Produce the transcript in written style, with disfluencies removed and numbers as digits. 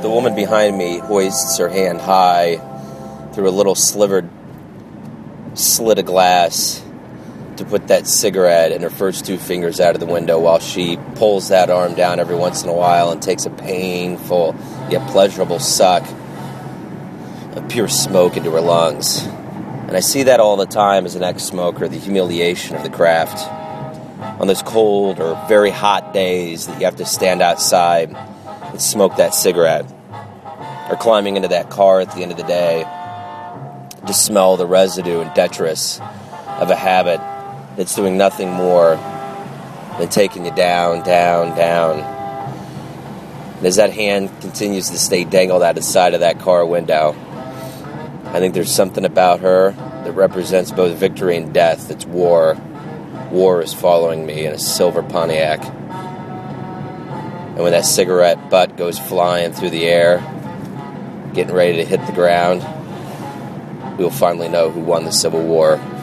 the woman behind me hoists her hand high through a little slivered slit of glass to put that cigarette and her first two fingers out of the window while she pulls that arm down every once in a while and takes a painful yet pleasurable suck of pure smoke into her lungs. And I see that all the time as an ex-smoker, the humiliation of the craft. On those cold or very hot days that you have to stand outside and smoke that cigarette, or climbing into that car at the end of the day to smell the residue and detritus of a habit that's doing nothing more than taking you down, down, down. And as that hand continues to stay dangled out the side of that car window, I think there's something about her that represents both victory and death. It's war. War is following me in a silver Pontiac. And when that cigarette butt goes flying through the air, getting ready to hit the ground, we'll finally know who won the Civil War.